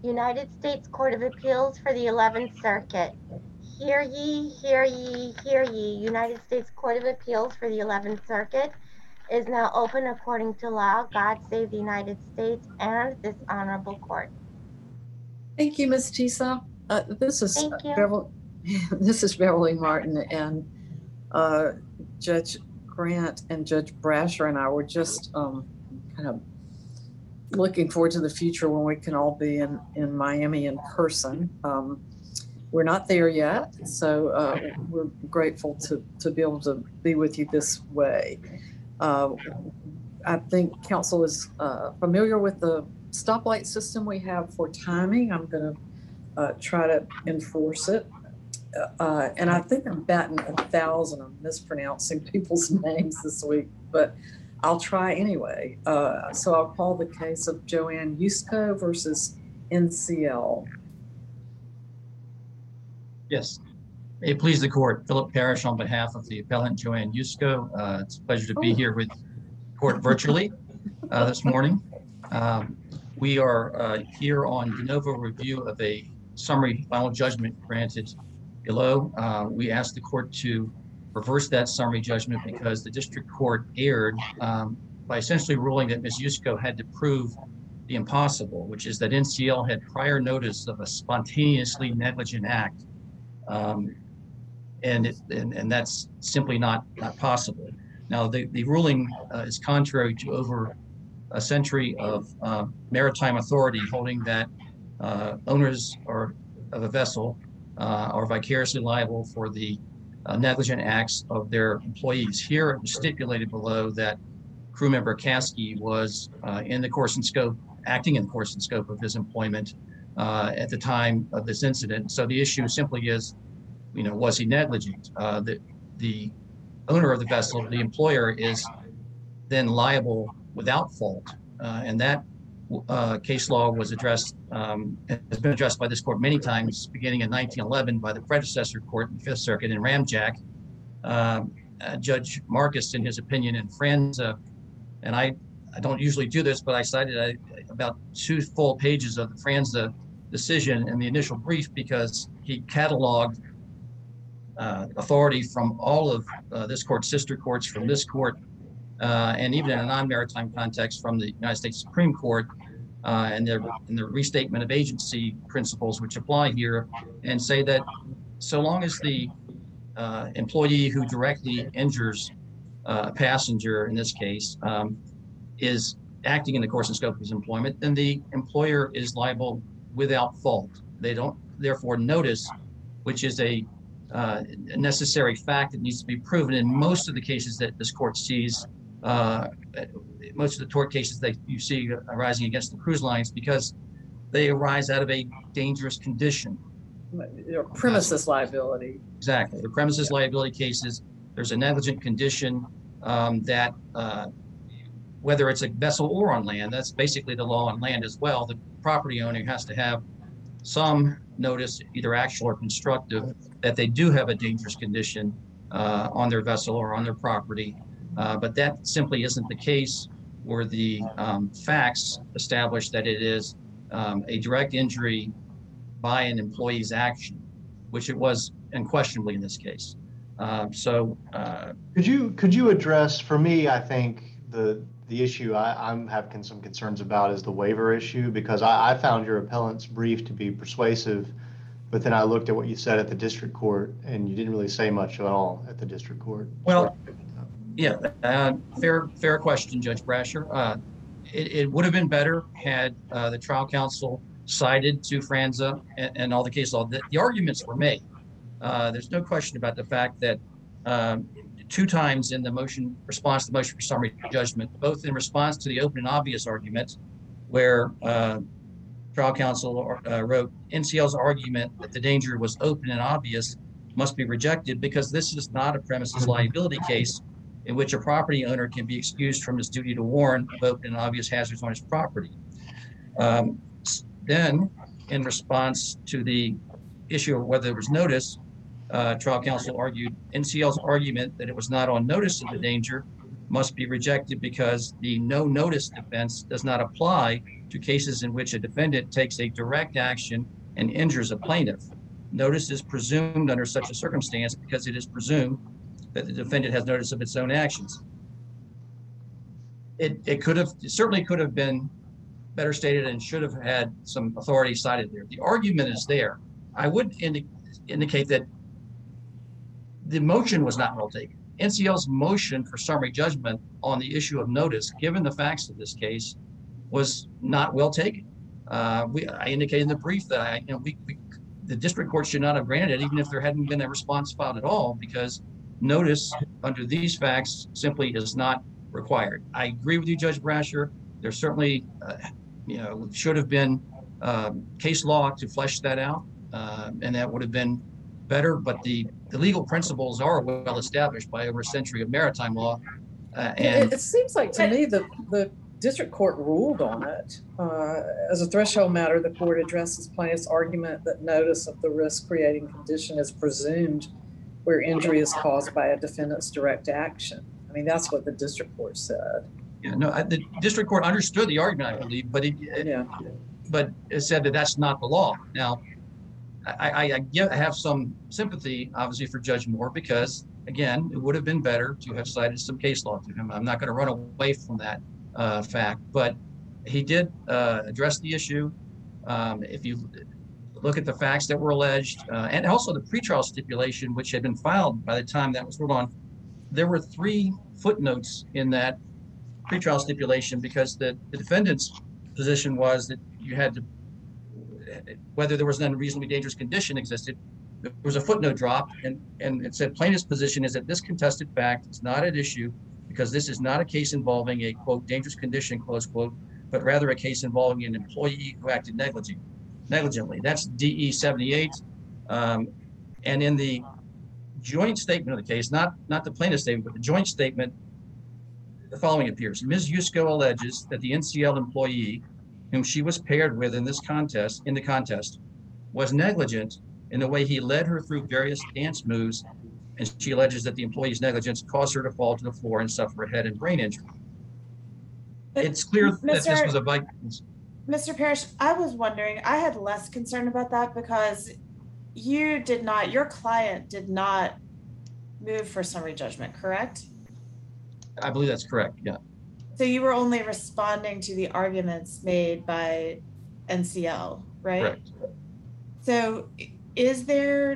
United States Court of Appeals for the 11th Circuit. Hear ye, hear ye, hear ye. United States Court of Appeals for the 11th Circuit is now open according to law. God save the United States and this honorable court. Thank you, Ms. Tisa. Thank you. This is Beverly Martin, and Judge Grant and Judge Brasher and I were just kind of looking forward to the future when we can all be in Miami in person. We're not there yet, so we're grateful to be able to be with you this way. I think council is familiar with the stoplight system we have for timing. I'm going to try to enforce it. And I think I'm batting 1,000 on mispronouncing people's names this week, but I'll try anyway. So I'll call the case of Joanne Yusko versus NCL. Yes. May it please the court, Philip Parrish on behalf of the appellant Joanne Yusko. It's a pleasure to be here with the court virtually this morning. We are here on de novo review of a summary final judgment granted below. We asked the court to reverse that summary judgment because the district court erred by essentially ruling that Ms. Yusko had to prove the impossible, which is that NCL had prior notice of a spontaneously negligent act. And that's simply not possible. Now, the ruling is contrary to over a century of maritime authority holding that owners of a vessel are vicariously liable for the negligent acts of their employees. Here, it was stipulated below that crew member Caskey was acting in the course and scope of his employment at the time of this incident. So the issue simply is, was he negligent? The owner of the vessel, the employer, is then liable without fault. And that case law was addressed, has been addressed by this court many times, beginning in 1911 by the predecessor court in the Fifth Circuit in Ramjack. Judge Marcus, in his opinion in Franza, and I don't usually do this, but I cited about 2 full pages of the Franza decision in the initial brief because he cataloged authority from all of this court's sister courts, from this court, and even in a non-maritime context from the United States Supreme Court, and the restatement of agency principles which apply here, and say that so long as the employee who directly injures a passenger, in this case, is acting in the course and scope of his employment, then the employer is liable without fault. They don't therefore notice, which is a necessary fact that needs to be proven in most of the cases that this court sees, most of the tort cases that you see arising against the cruise lines, because they arise out of a dangerous condition. Premises liability. Exactly. The premises liability cases, there's a negligent condition that whether it's a vessel or on land, that's basically the law on land as well. The property owner has to have some notice, either actual or constructive, that they do have a dangerous condition on their vessel or on their property. But that simply isn't the case where the facts establish that it is a direct injury by an employee's action, which it was unquestionably in this case. Could you address, for me, I think the issue I'm having some concerns about is the waiver issue, because I found your appellant's brief to be persuasive, but then I looked at what you said at the district court and you didn't really say much at all at the district court. Well, yeah, fair question, Judge Brasher. It would have been better had the trial counsel cited to Franza and all the case law. The arguments were made. There's no question about the fact that 2 times in the response to the motion for summary judgment, both in response to the open and obvious argument, where trial counsel wrote NCL's argument that the danger was open and obvious must be rejected because this is not a premises liability case in which a property owner can be excused from his duty to warn of open and obvious hazards on his property. Then, in response to the issue of whether there was notice, trial counsel argued NCL's argument that it was not on notice of the danger must be rejected because the no notice defense does not apply to cases in which a defendant takes a direct action and injures a plaintiff. Notice is presumed under such a circumstance because it is presumed that the defendant has notice of its own actions. It certainly could have been better stated and should have had some authority cited there. The argument is there. I would indicate that the motion was not well taken. NCL's motion for summary judgment on the issue of notice, given the facts of this case, was not well taken. I indicated in the brief that the district court should not have granted it, even if there hadn't been a response filed at all, because notice under these facts simply is not required. I agree with you, Judge Brasher. There certainly, should have been case law to flesh that out, and that would have been better. But the legal principles are well established by over a century of maritime law. It seems like to me the district court ruled on it. As a threshold matter, the court addresses plaintiff's argument that notice of the risk-creating condition is presumed where injury is caused by a defendant's direct action. I mean, that's what the district court said. Yeah, no, the district court understood the argument, I believe, but it said that that's not the law. Now, I have some sympathy, obviously, for Judge Moore, because, again, it would have been better to have cited some case law to him. I'm not going to run away from that fact, but he did address the issue. If you look at the facts that were alleged, and also the pretrial stipulation, which had been filed by the time that was ruled on, there were 3 footnotes in that pretrial stipulation because the defendant's position was that you had to, whether there was an unreasonably dangerous condition existed, there was a footnote drop, and it said plaintiff's position is that this contested fact is not at issue because this is not a case involving a, quote, dangerous condition, close quote, but rather a case involving an employee who acted negligently. That's DE 78. And in the joint statement of the case, not the plaintiff's statement, but the joint statement, the following appears. Ms. Yusko alleges that the NCL employee whom she was paired with in the contest, was negligent in the way he led her through various dance moves, and she alleges that the employee's negligence caused her to fall to the floor and suffer a head and brain injury. It's clear that this was a Mr. Parrish, I was wondering, I had less concern about that because your client did not move for summary judgment, correct? I believe that's correct, yeah. So you were only responding to the arguments made by NCL, right? Correct. So is there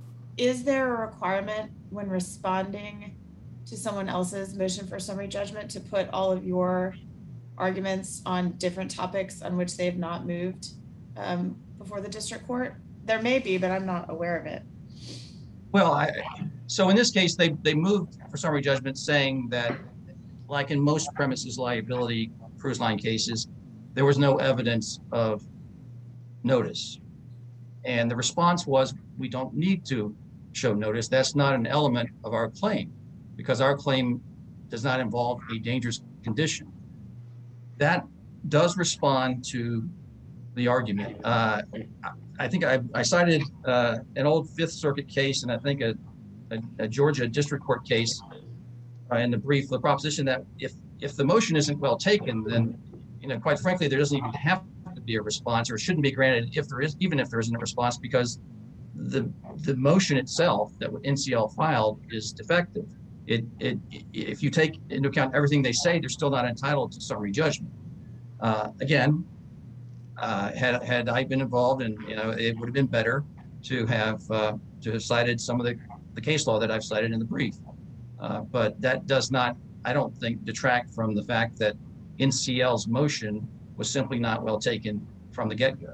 a requirement when responding to someone else's motion for summary judgment to put all of your arguments on different topics on which they have not moved before the district court? There may be, but I'm not aware of it. Well, so in this case, they moved for summary judgment saying that, like in most premises liability cruise line cases, there was no evidence of notice. And the response was, we don't need to show notice. That's not an element of our claim because our claim does not involve a dangerous condition. That does respond to the argument. I think I cited an old Fifth Circuit case, and I think a Georgia district court case in the brief, the proposition that if the motion isn't well taken, then quite frankly, there doesn't even have to be a response, or it shouldn't be granted even if there isn't a response, because the motion itself that NCL filed is defective. If you take into account everything they say, they're still not entitled to summary judgment. Again, had I been involved, and it would have been better to have cited some of the case law that I've cited in the brief. But that does not, I don't think, detract from the fact that NCL's motion was simply not well taken from the get-go.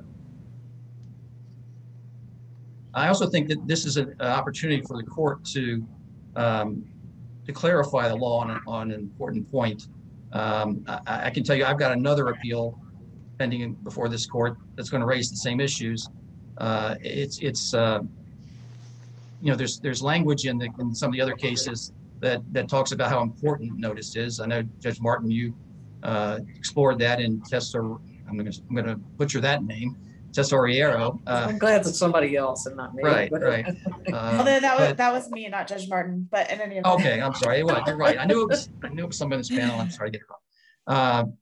I also think that this is an opportunity for the court to clarify the law on an important point. I can tell you I've got another appeal pending before this court that's going to raise the same issues. There's language in some of the other cases that talks about how important notice is. I know, Judge Martin, you explored that in Tessa, I'm going to butcher that name, Tesoriero. I'm glad it's somebody else and not me. Right, but- right. Although But- that was me, not Judge Martin, but in any event. Okay, I'm sorry. Well, you're right. I knew it was somebody in this panel. I'm sorry to get it wrong.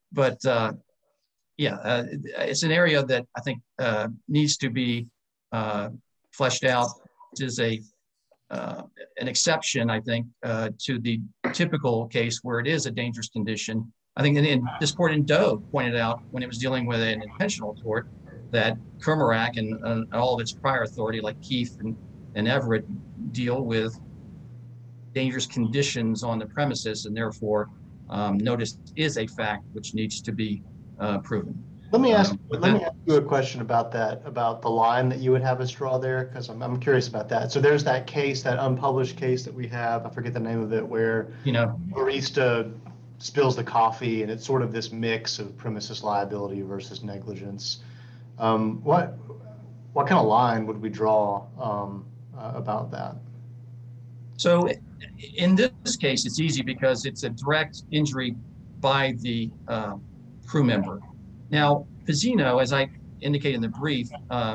It's an area that I think needs to be fleshed out. It is an exception, I think, to the typical case where it is a dangerous condition. I think in this court in Doe pointed out when it was dealing with an intentional tort that Kermarack and all of its prior authority, like Keefe and Everett, deal with dangerous conditions on the premises, and therefore notice is a fact which needs to be proven. Let me ask you a question about that, about the line that you would have us draw there, because I'm curious about that. So there's that case, that unpublished case that we have, I forget the name of it, where barista spills the coffee and it's sort of this mix of premises liability versus negligence. What kind of line would we draw about that? So in this case, it's easy because it's a direct injury by the crew member. Now, Pizzino, as I indicated in the brief,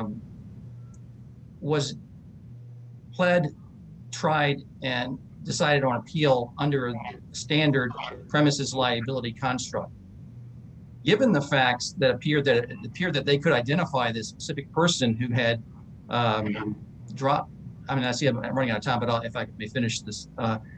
was pled, tried, and decided on appeal under standard premises liability construct. Given the facts that appeared that they could identify this specific person who had dropped. I mean, I see I'm running out of time, but if I may finish this,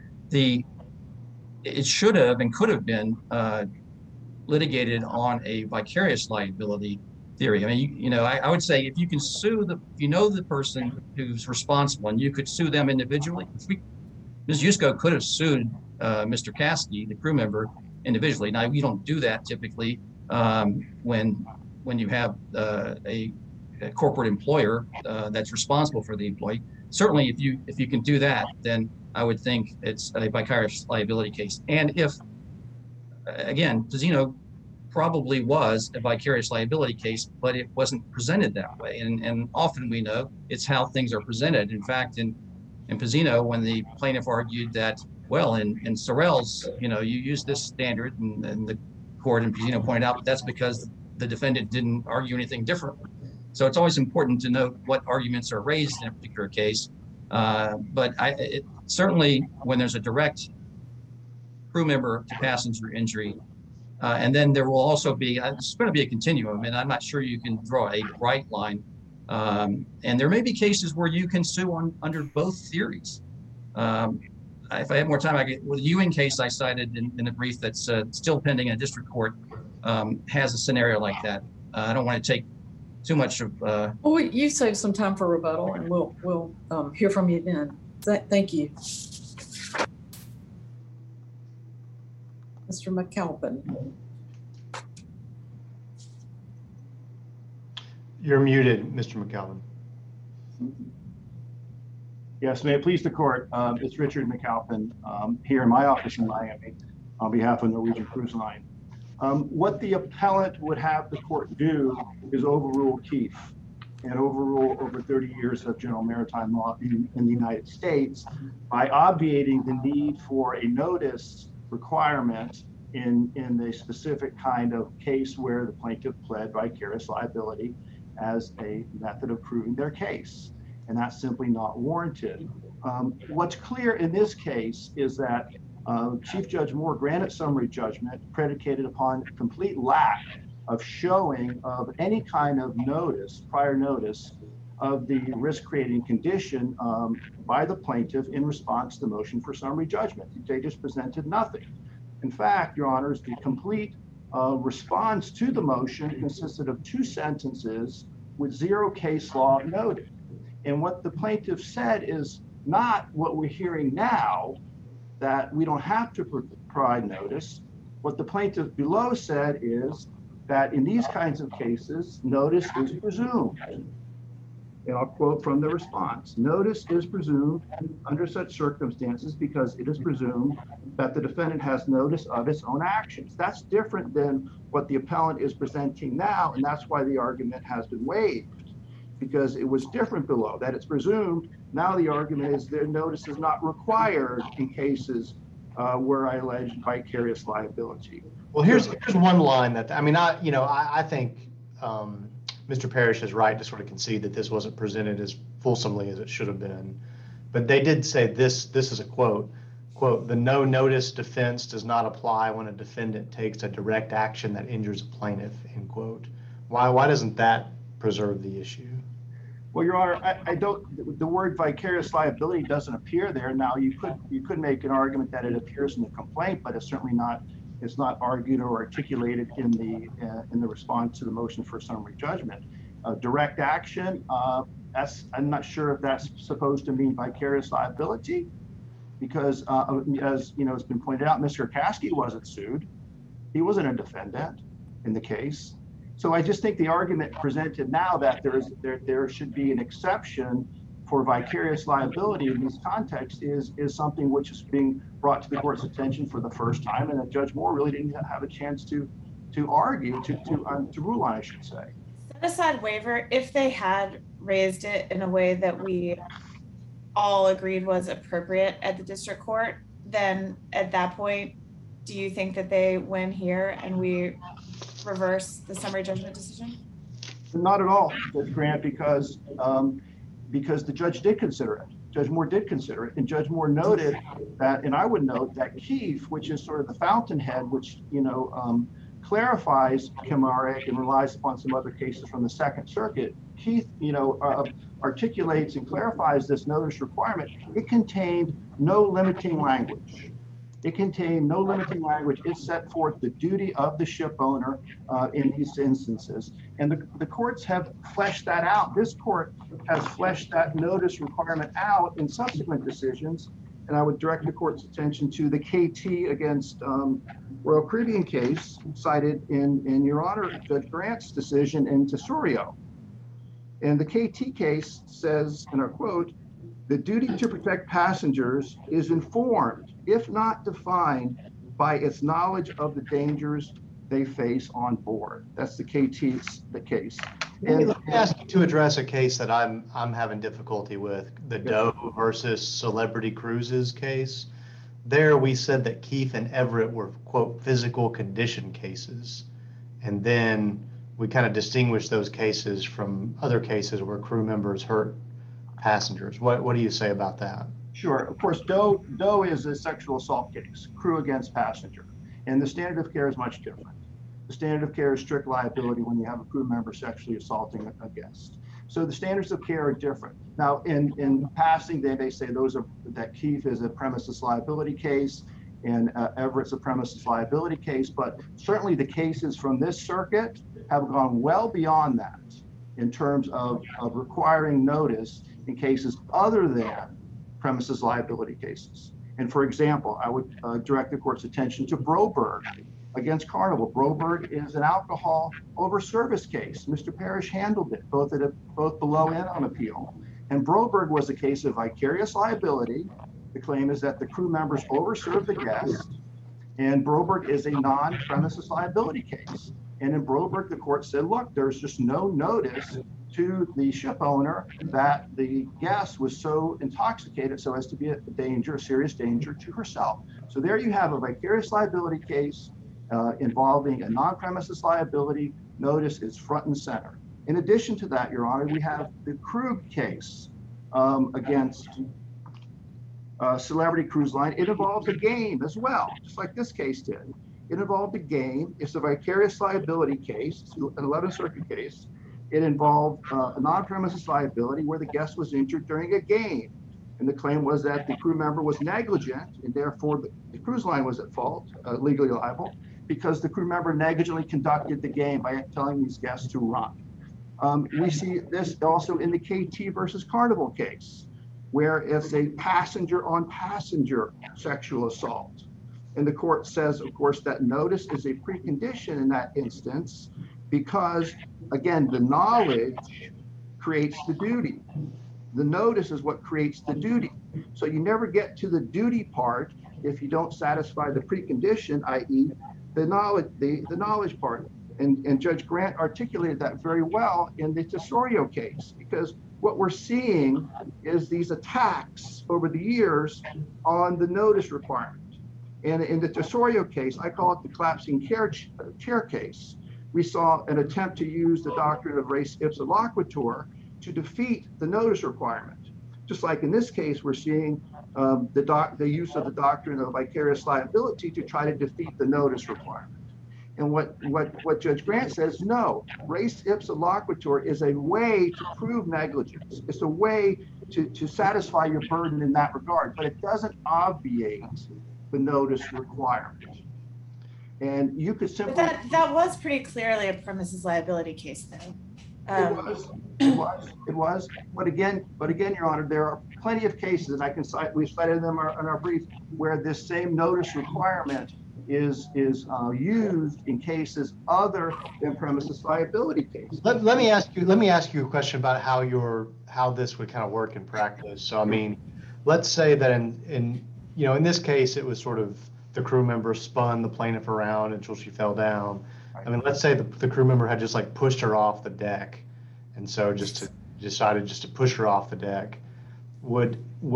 it should have and could have been litigated on a vicarious liability theory. I mean, I would say if you can sue the person who's responsible, and you could sue them individually. Ms. Yusko could have sued Mr. Caskey, the crew member, individually. Now, we don't do that typically when you have a corporate employer that's responsible for the employee. Certainly, if you can do that, then I would think it's a vicarious liability case. And if, again, Pizzino probably was a vicarious liability case, but it wasn't presented that way. And often we know it's how things are presented. In fact, in Pizzino, when the plaintiff argued that, well, in Sorrell's, you use this standard, and the court in Pizzino pointed out that's because the defendant didn't argue anything different. So it's always important to note what arguments are raised in a particular case. But certainly when there's a direct crew member to passenger injury, and then there will also be, it's going to be a continuum, and I'm not sure you can draw a bright line. And there may be cases where you can sue under both theories. If I have more time, the Ewing case I cited in the brief that's still pending in a district court has a scenario like that. I don't want to take too much of. Well, you save some time for rebuttal, and we'll hear from you then. Thank you, Mr. McAlpin. You're muted, Mr. McAlpin. Yes, may it please the court. It's Richard McAlpin here in my office in Miami on behalf of Norwegian Cruise Line. What the appellant would have the court do is overrule Keefe and overrule over 30 years of general maritime law in the United States by obviating the need for a notice requirement in the specific kind of case where the plaintiff pled vicarious liability as a method of proving their case. And that's simply not warranted. What's clear in this case is that Chief Judge Moore granted summary judgment predicated upon complete lack of showing of any kind of notice, prior notice, of the risk-creating condition by the plaintiff in response to the motion for summary judgment. They just presented nothing. In fact, Your Honors, the complete response to the motion consisted of 2 sentences with 0 case law noted. And what the plaintiff said is not what we're hearing now, that we don't have to provide notice. What the plaintiff below said is that in these kinds of cases, notice is presumed. And I'll quote from the response. Notice is presumed under such circumstances because it is presumed that the defendant has notice of its own actions. That's different than what the appellant is presenting now, and that's why the argument has been waived, because it was different below, that it's presumed. Now the argument is that notice is not required in cases where I allege vicarious liability. Well, here's one line that, I mean, I think Mr. Parrish is right to sort of concede that this wasn't presented as fulsomely as it should have been. But they did say this is a quote, "The no notice defense does not apply when a defendant takes a direct action that injures a plaintiff," end quote. Why doesn't that preserve the issue? Well, Your Honor, I don't. The word vicarious liability doesn't appear there. Now, you could make an argument that it appears in the complaint, but it's certainly not. It's not argued or articulated in the response to the motion for summary judgment. Direct action. I'm not sure if that's supposed to mean vicarious liability, because as you know, it's been pointed out, Mr. Caskey wasn't sued. He wasn't a defendant in the case. So I just think the argument presented now that there should be an exception for vicarious liability in this context is something which is being brought to the court's attention for the first time, and that Judge Moore really didn't have a chance to argue, to rule on, I should say. Set aside waiver, if they had raised it in a way that we all agreed was appropriate at the district court, then at that point, do you think that they win here and we reverse the summary judgment decision? Not at all, Judge Grant, because the judge did consider it. Judge Moore did consider it, and Judge Moore noted that, and I would note that Keefe, which is sort of the fountainhead, which clarifies Kemaric and relies upon some other cases from the Second Circuit. Keefe, articulates and clarifies this notice requirement. It contained no limiting language. It contained no limiting language. It set forth the duty of the ship owner in these instances. And the courts have fleshed that out. This court has fleshed that notice requirement out in subsequent decisions. And I would direct the court's attention to the KT against Royal Caribbean case cited in Your Honor, Judge Grant's decision in Tesorio. And the KT case says, and I quote, "The duty to protect passengers is informed, if not defined, by its knowledge of the dangers they face on board." That's the KT's the case. And let me ask you to address a case that I'm having difficulty with, the Doe versus Celebrity Cruises case. There we said that Keefe and Everett were, quote, physical condition cases. And then we kind of distinguished those cases from other cases where crew members hurt passengers. What do you say about that? Sure. Of course, Doe is a sexual assault case, crew against passenger. And the standard of care is much different. The standard of care is strict liability when you have a crew member sexually assaulting a guest. So the standards of care are different. Now, in passing, they say that Keefe is a premises liability case and Everett's a premises liability case. But certainly the cases from this circuit have gone well beyond that in terms of requiring notice in cases other than premises liability cases. And for example, I would direct the court's attention to Broberg against Carnival. Broberg is an alcohol over service case. Mr. Parrish handled it both below and on appeal. And Broberg was a case of vicarious liability. The claim is that the crew members overserved the guest, and Broberg is a non-premises liability case. And in Broberg, the court said, look, there's just no notice to the ship owner that the guest was so intoxicated so as to be a serious danger to herself. So there you have a vicarious liability case involving a non-premises liability. Notice is front and center. In addition to that, Your Honor, we have the Krug case against Celebrity Cruise Line. It involves a game as well, just like this case did. It involved a game. It's a vicarious liability case, it's an 11th Circuit case. It involved a non-premises liability where the guest was injured during a game. And the claim was that the crew member was negligent, and therefore the cruise line was at fault, legally liable, because the crew member negligently conducted the game by telling these guests to run. We see this also in the KT versus Carnival case, where it's a passenger on passenger sexual assault. And the court says, of course, that notice is a precondition in that instance because, again, the knowledge creates the duty. The notice is what creates the duty. So you never get to the duty part if you don't satisfy the precondition, i.e. the knowledge part. And Judge Grant articulated that very well in the Tesorio case, because what we're seeing is these attacks over the years on the notice requirement. And in the Tesorio case, I call it the collapsing chair case, we saw an attempt to use the doctrine of res ipsa loquitur to defeat the notice requirement. Just like in this case, we're seeing the use of the doctrine of vicarious liability to try to defeat the notice requirement. And what Judge Grant says, no, res ipsa loquitur is a way to prove negligence. It's a way to satisfy your burden in that regard, but it doesn't obviate the notice requirement. And you could simply— But that was pretty clearly a premises liability case, though. It was. But again, Your Honor, there are plenty of cases, and I can cite, we've cited them in our brief, where this same notice requirement is used in cases other than premises liability cases. Let me ask you a question about how this would kind of work in practice. So I mean, let's say that in this case it was sort of the crew member spun the plaintiff around until she fell down. I mean, let's say the crew member had just like pushed her off the deck, and so decided to push her off the deck. What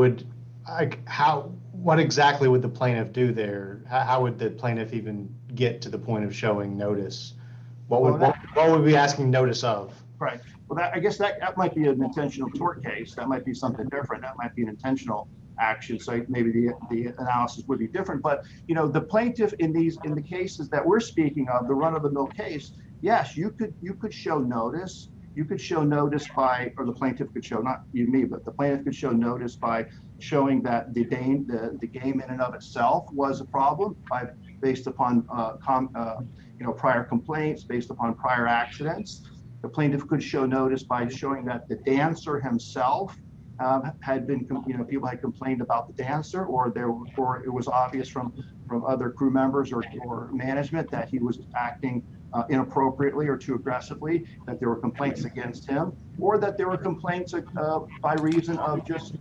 exactly would the plaintiff do there? How would the plaintiff even get to the point of showing notice? What would we be asking notice of? Right. Well, I guess that might be an intentional tort case. That might be something different. That might be an intentional action. So maybe the analysis would be different. But the plaintiff in the cases that we're speaking of, the run-of-the-mill case, yes, you could show notice. You could show notice by, or the plaintiff could show, not you, me, but the plaintiff could show notice by showing that the game in and of itself was a problem based upon prior complaints, based upon prior accidents. The plaintiff could show notice by showing that the dancer himself had been, people had complained about the dancer, or it was obvious from other crew members or management that he was acting inappropriately or too aggressively, that there were complaints against him, or that there were complaints by reason of just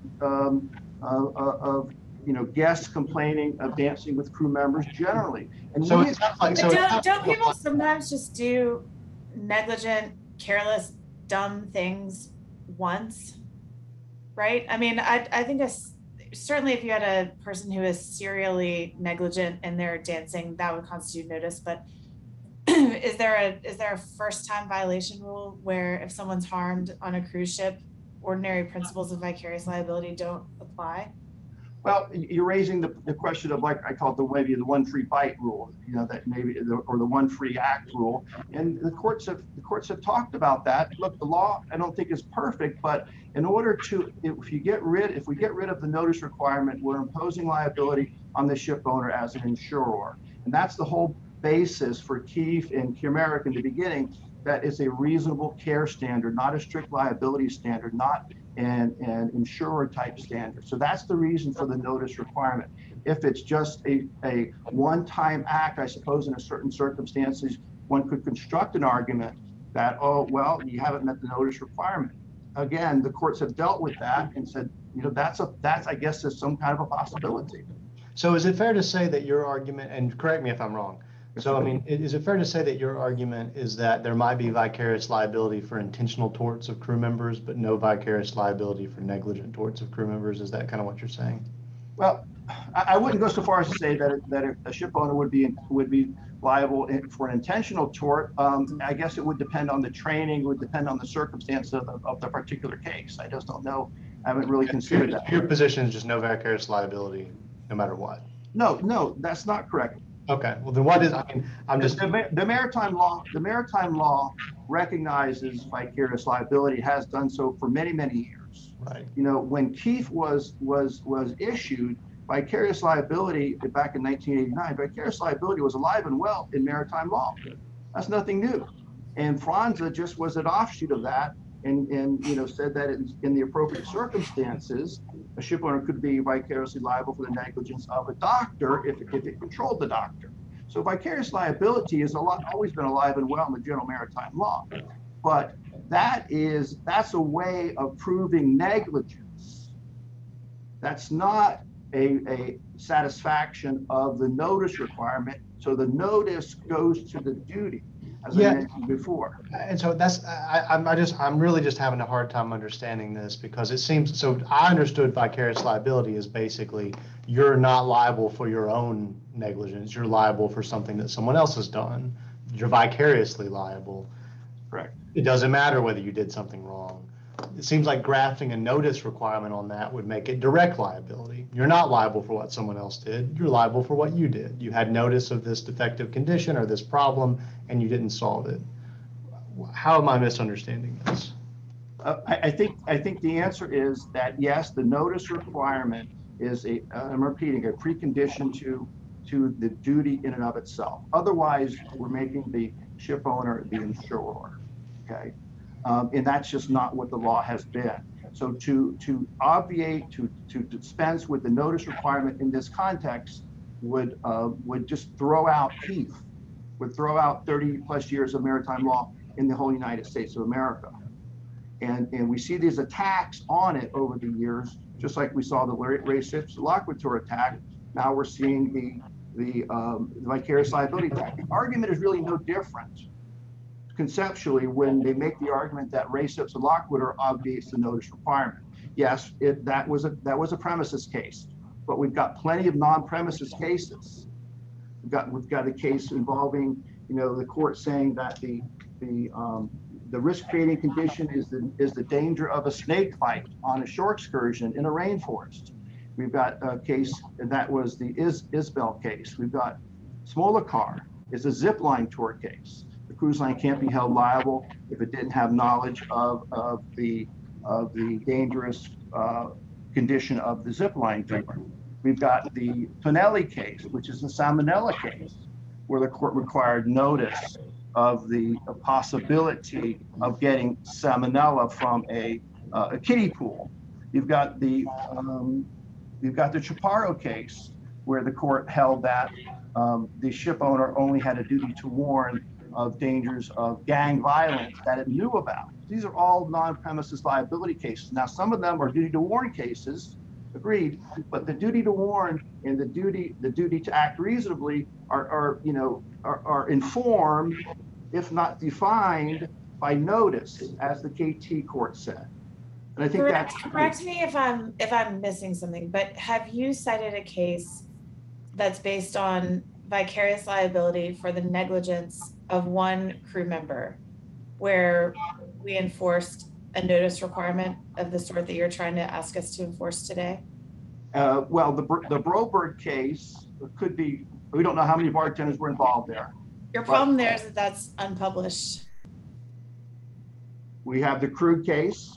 guests complaining of dancing with crew members generally. And so don't people sometimes just do negligent, careless, dumb things once? Right? I mean, I think certainly if you had a person who is serially negligent in their dancing, that would constitute notice. But is there a first time violation rule where if someone's harmed on a cruise ship, ordinary principles of vicarious liability don't apply? Well, you're raising the question of, like I call it maybe the one free bite rule, that maybe, or the one free act rule. And the courts have talked about that. Look, the law I don't think is perfect, but in order to, if we get rid of the notice requirement, we're imposing liability on the ship owner as an insurer. And that's the whole basis for Keefe and Kemerick in the beginning. That is a reasonable care standard, not a strict liability standard, not an insurer type standard. So that's the reason for the notice requirement. If it's just a one-time act, I suppose in a certain circumstances, one could construct an argument that, oh, well, you haven't met the notice requirement. Again, the courts have dealt with that and said, that's I guess is some kind of a possibility. So is it fair to say that your argument, and correct me if I'm wrong, so, I mean, is it fair to say that your argument is that there might be vicarious liability for intentional torts of crew members, but no vicarious liability for negligent torts of crew members? Is that kind of what you're saying? Well, I wouldn't go so far as to say that a ship owner would be liable for an intentional tort. I guess it would depend on the training, would depend on the circumstance of the particular case. I just don't know. I haven't really considered that. Your position is just no vicarious liability, no matter what. No, that's not correct. Okay, well then what is, I mean, I'm just. The maritime law recognizes vicarious liability, has done so for many, many years. Right. When Keefe was issued, vicarious liability back in 1989, vicarious liability was alive and well in maritime law. That's nothing new. And Franza just was an offshoot of that and said that in the appropriate circumstances, a ship owner could be vicariously liable for the negligence of a doctor if it controlled the doctor. So vicarious liability has always been alive and well in the general maritime law. But that's a way of proving negligence. That's not a satisfaction of the notice requirement. So the notice goes to the duty, as I mentioned before. And so I'm really just having a hard time understanding this, because it seems, so I understood vicarious liability is basically you're not liable for your own negligence, you're liable for something that someone else has done. you're vicariously liable. Correct. It doesn't matter whether you did something wrong. It seems like grafting a notice requirement on that would make it direct liability. You're not liable for what someone else did. You're liable for what you did. You had notice of this defective condition or this problem, and you didn't solve it. How am I misunderstanding this? I think the answer is that yes, the notice requirement is I'm repeating, a precondition to the duty in and of itself. Otherwise, we're making the ship owner the insurer, okay? And that's just not what the law has been. So to obviate, to dispense with the notice requirement in this context would just throw out teeth, would throw out 30 plus years of maritime law in the whole United States of America. And we see these attacks on it over the years, just like we saw the Res-Ipsa-Loquitur attack. Now we're seeing the vicarious liability attack. The argument is really no different conceptually when they make the argument that Res-Ipsa-Loquitur obviates the notice requirement. Yes, that was a premises case, but we've got plenty of non-premises cases. We've got a case involving, the court saying that the risk-creating condition is the danger of a snake bite on a shore excursion in a rainforest. We've got a case that was the Isbell case. We've got Smolakar is a zip line tour case. The cruise line can't be held liable if it didn't have knowledge of the dangerous condition of the zip line tour. We've got the Tonelli case, which is the salmonella case, where the court required notice of the possibility of getting salmonella from a kiddie pool. You've got the Chaparro case, where the court held that the ship owner only had a duty to warn of dangers of gang violence that it knew about. These are all non-premises liability cases. Now, some of them are duty to warn cases, agreed, but the duty to warn and the duty to act reasonably are informed, if not defined, by notice, as the KT court said. And I think correct me if I'm missing something, but have you cited a case that's based on vicarious liability for the negligence of one crew member, where we enforced a notice requirement of the sort that you're trying to ask us to enforce today? Well, the Broberg case could be. We don't know how many bartenders were involved there. Your problem there is that that's unpublished. We have the Krug case,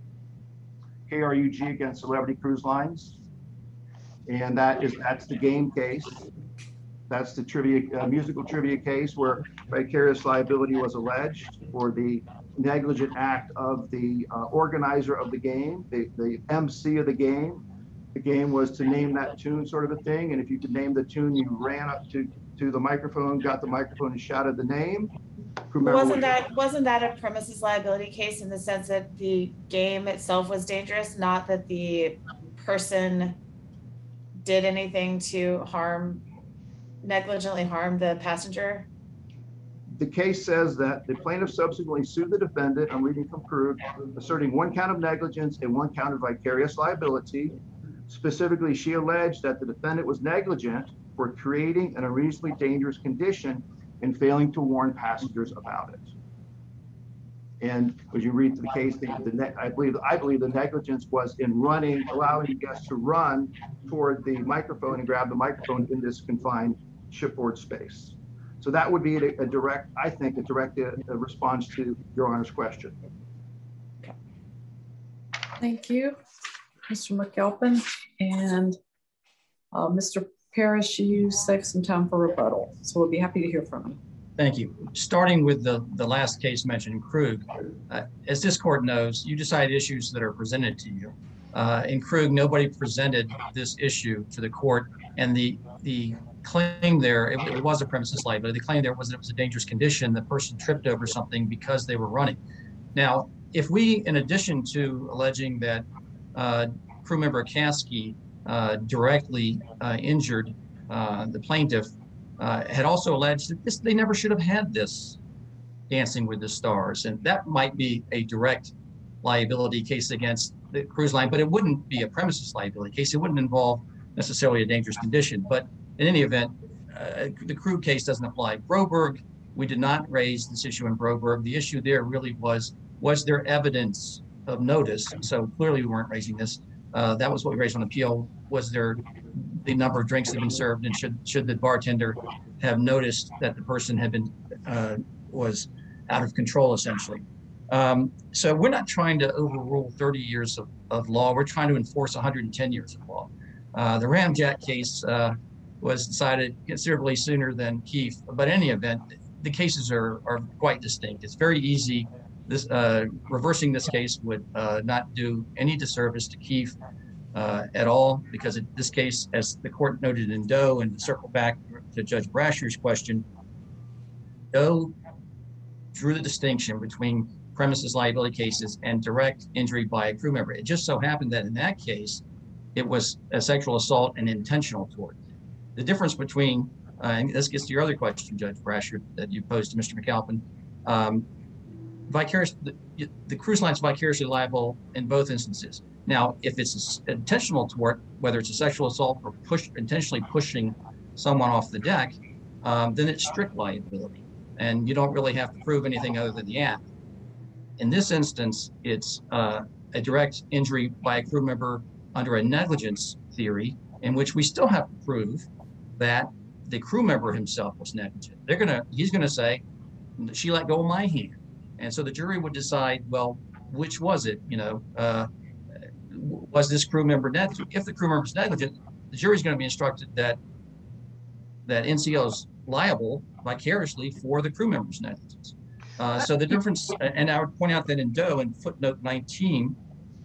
KRUG against Celebrity Cruise Lines, and that's the game case. That's the musical trivia case where vicarious liability was alleged for the negligent act of the organizer of the game, the MC of the game. The game was to name that tune, sort of a thing, and if you could name the tune, you ran up to the microphone, got the microphone, and shouted the name. Wasn't that a premises liability case in the sense that the game itself was dangerous, not that the person did anything to negligently harm the passenger? The case says that the plaintiff subsequently sued the defendant, I'm reading from Krug, asserting one count of negligence and one count of vicarious liability. Specifically, she alleged that the defendant was negligent for creating an unreasonably dangerous condition and failing to warn passengers about it. And as you read the case, I believe the negligence was in allowing the guests to run toward the microphone and grab the microphone in this confined shipboard space. So that would be a direct response to Your Honor's question. Thank you, Mr. McAlpin. And Mr. Parrish, you saved some time for rebuttal, so we'll be happy to hear from him. Thank you. Starting with the last case mentioned, Krug, as this court knows, you decide issues that are presented to you. In Krug, nobody presented this issue to the court, and the claim there, it was a premises liability. The claim there was that it was a dangerous condition. The person tripped over something because they were running. Now, if we, in addition to alleging that crew member Kasky directly injured the plaintiff, had also alleged that they never should have had this Dancing with the Stars, and that might be a direct liability case against the cruise line, but it wouldn't be a premises liability case. It wouldn't involve necessarily a dangerous condition. But in any event, the Krug case doesn't apply. Broberg We did not raise this issue in Broberg. The issue there really was there evidence of notice? So clearly we weren't raising this. That was what we raised on appeal. Was there the number of drinks that had been served, and should the bartender have noticed that the person had been was out of control, essentially? So we're not trying to overrule 30 years of law. We're trying to enforce 110 years of law. The Ramjack case was decided considerably sooner than Keefe, but in any event, the cases are quite distinct. It's very easy. This reversing this case would not do any disservice to Keefe at all, because this case, as the court noted in Doe, and to circle back to Judge Brasher's question, Doe drew the distinction between premises liability cases and direct injury by a crew member. It just so happened that in that case, it was a sexual assault and intentional tort. The difference between, and this gets to your other question, Judge Brasher, that you posed to Mr. McAlpin, the cruise line's vicariously liable in both instances. Now, if it's an intentional tort, whether it's a sexual assault or intentionally pushing someone off the deck, then it's strict liability, and you don't really have to prove anything other than the act. In this instance, it's a direct injury by a crew member under a negligence theory, in which we still have to prove that the crew member himself was negligent. He's gonna say, she let go of my hand. And so the jury would decide, well, which was it? Was this crew member negligent? If the crew member is negligent, the jury's going to be instructed that NCO is liable vicariously for the crew member's negligence. So the difference, and I would point out that in Doe, in footnote 19,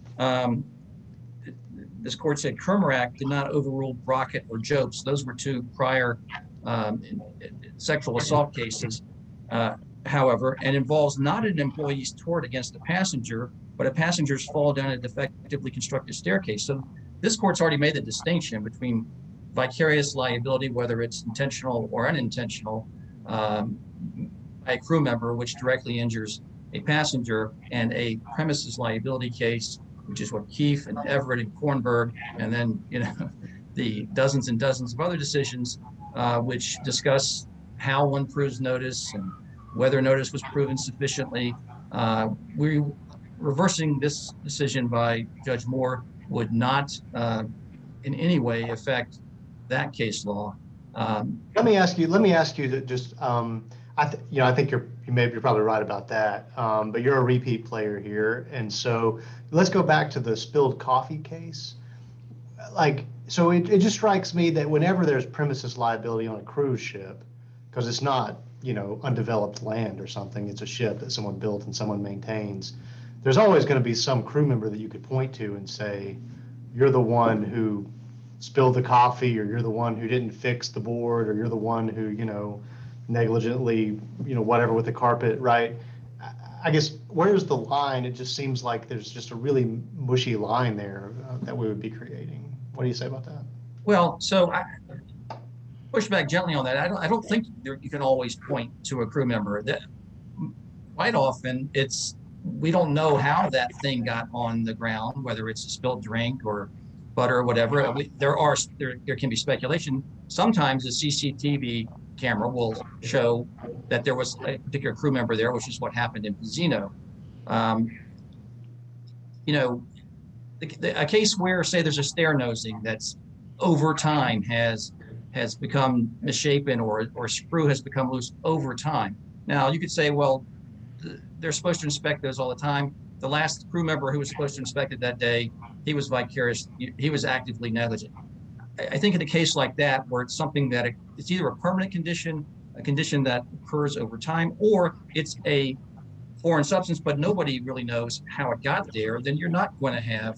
this court said Kermarack did not overrule Brockett or Jopes. Those were two prior sexual assault cases, however, and involves not an employee's tort against a passenger, but a passenger's fall down a defectively constructed staircase. So this court's already made the distinction between vicarious liability, whether it's intentional or unintentional, by a crew member, which directly injures a passenger, and a premises liability case, which is what Keefe and Everett and Kornberg, and then the dozens and dozens of other decisions, which discuss how one proves notice and whether notice was proven sufficiently. Reversing this decision by Judge Moore would not in any way affect that case law. Let me ask you that just, I think you're probably right about that, but you're a repeat player here. And so let's go back to the spilled coffee case. So it just strikes me that whenever there's premises liability on a cruise ship, because it's not, undeveloped land or something, it's a ship that someone built and someone maintains, there's always going to be some crew member that you could point to and say, you're the one who spilled the coffee, or you're the one who didn't fix the board, or you're the one who, negligently, whatever with the carpet, right? I guess, where's the line? It just seems like there's just a really mushy line there that we would be creating. What do you say about that? Well, so I push back gently on that. I don't think you can always point to a crew member. That quite often we don't know how that thing got on the ground, whether it's a spilled drink or butter or whatever. There can be speculation. Sometimes a CCTV camera will show that there was a particular crew member there, which is what happened in Pizzino. A case where, say, there's a stair nosing that's over time has become misshapen, or a screw has become loose over time. Now, you could say, well, they're supposed to inspect those all the time. The last crew member who was supposed to inspect it that day, he was vicarious. He was actively negligent. I think in a case like that, where it's something that it's either a permanent condition, a condition that occurs over time, or it's a foreign substance, but nobody really knows how it got there, then you're not going to have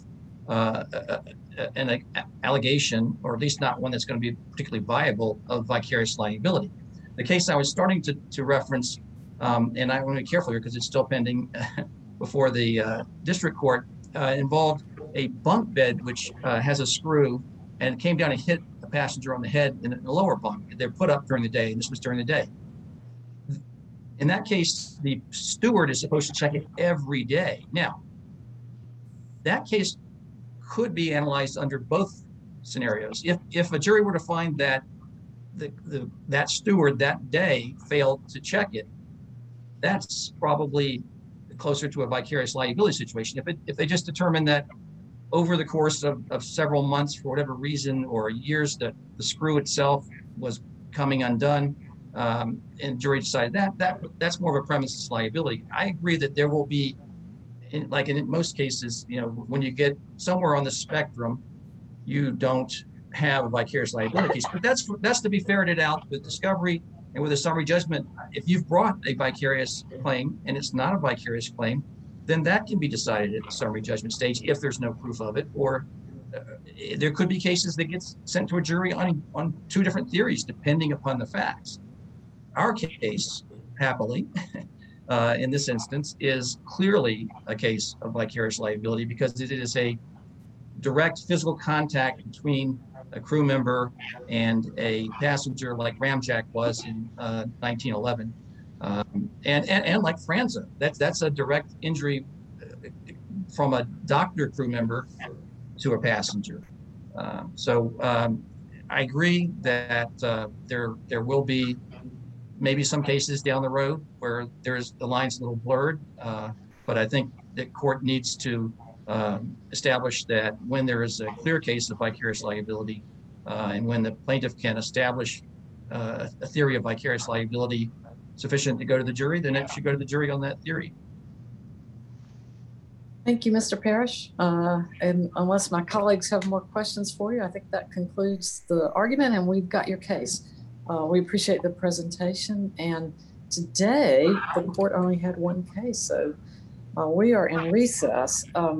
an allegation, or at least not one that's going to be particularly viable, of vicarious liability. The case I was starting to reference, and I want to be careful here because it's still pending before the district court, involved a bunk bed which has a screw, and came down and hit a passenger on the head in the lower bunk. They're put up during the day, and this was during the day. In that case, the steward is supposed to check it every day. Now, that case could be analyzed under both scenarios. If a jury were to find that that steward that day failed to check it, that's probably closer to a vicarious liability situation. If they just determine that over the course of several months, for whatever reason, or years, that the screw itself was coming undone, and jury decided that's more of a premises liability. I agree that there will be, in most cases, when you get somewhere on the spectrum, you don't have a vicarious liability case. But that's to be ferreted out with discovery and with a summary judgment. If you've brought a vicarious claim and it's not a vicarious claim, then that can be decided at the summary judgment stage if there's no proof of it. Or there could be cases that gets sent to a jury on two different theories depending upon the facts. Our case, happily, in this instance, is clearly a case of vicarious liability because it is a direct physical contact between a crew member and a passenger, like Ramjack was in 1911, and like Franza. That's a direct injury from a doctor crew member to a passenger. So I agree that there will be maybe some cases down the road where the line's a little blurred, but I think the court needs to establish that when there is a clear case of vicarious liability, and when the plaintiff can establish a theory of vicarious liability sufficient to go to the jury, then it should go to the jury on that theory. Thank you, Mr. Parrish. And unless my colleagues have more questions for you, I think that concludes the argument and we've got your case. We appreciate the presentation. And today the court only had one case, so we are in recess.